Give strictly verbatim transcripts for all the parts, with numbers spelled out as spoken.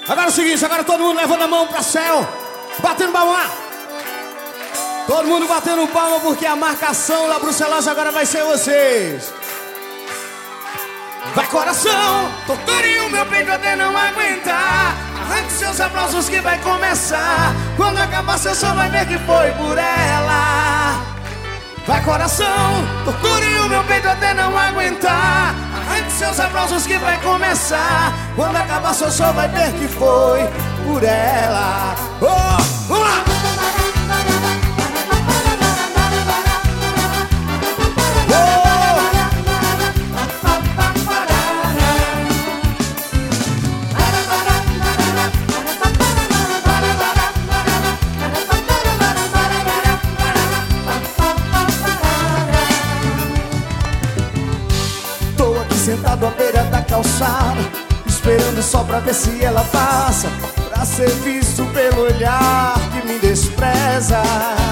Agora é o seguinte, agora todo mundo levando a mão pra céu, batendo palma. Todo mundo batendo palma porque a marcação da brucelagem agora vai ser vocês. Vai coração, torture o meu peito até não aguentar. Arranque seus aplausos que vai começar. Quando acabar você só vai ver que foi por ela. Vai coração, torture o meu peito até não aguentar. Arranque seus aplausos que vai começar. Quando acabar você só vai ver que foi por ela. Oh, vamos lá! Sentado à beira da calçada, esperando só pra ver se ela passa, pra ser visto pelo olhar que me despreza.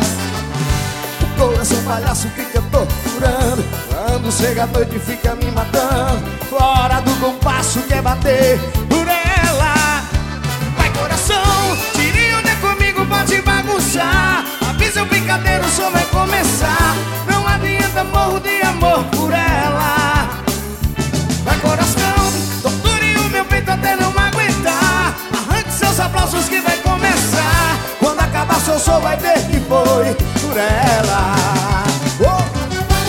O coração palhaço fica torturando, quando chega a noite fica me matando, fora do compasso quer bater por ela. Vai coração, tire onda comigo, pode bagunçar. Avisa o brincadeiro, o som vai começar. Não adianta, morro de amor por ela. Vai coração, torture o meu peito até não aguentar. Arranque seus aplausos que vai começar. Quando acabar seu show vai ver que foi por ela. Oh!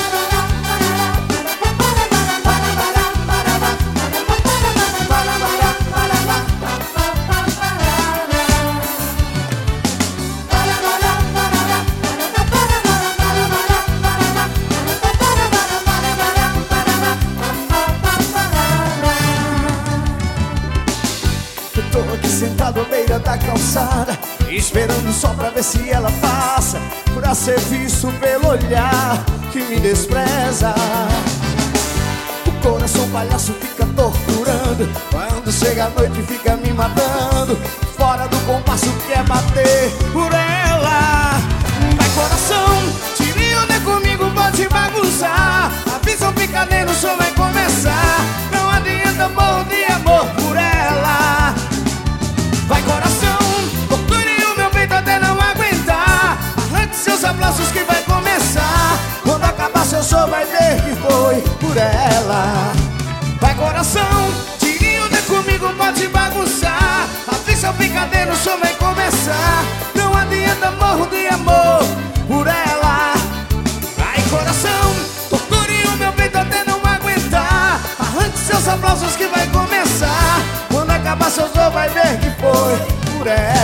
Tô aqui sentado à beira da calçada, esperando só pra ver se ela passa, pra ser visto pelo olhar que me despreza. O coração palhaço fica torturando, quando chega a noite fica me matando, fora do compasso quer bater por ela. Vai coração, tire onda comigo, pode bagunçar. Avisa o picadeiro, o show vai começar. Não adianta, morro de amor por ela. Vai coração, torture o meu peito até não aguentar. Arranque seus aplausos que vai começar. Quando acabar seu show vai ver que foi por ela. Vai coração, tire onda comigo, pode bagunçar. Avisa o picadeiro, o show vai começar. Não adianta, morro de amor por ela. Vai coração, torture o meu peito até não aguentar. Arranque seus aplausos que vai começar. Quando acabar seu show vai ver que foi por ela.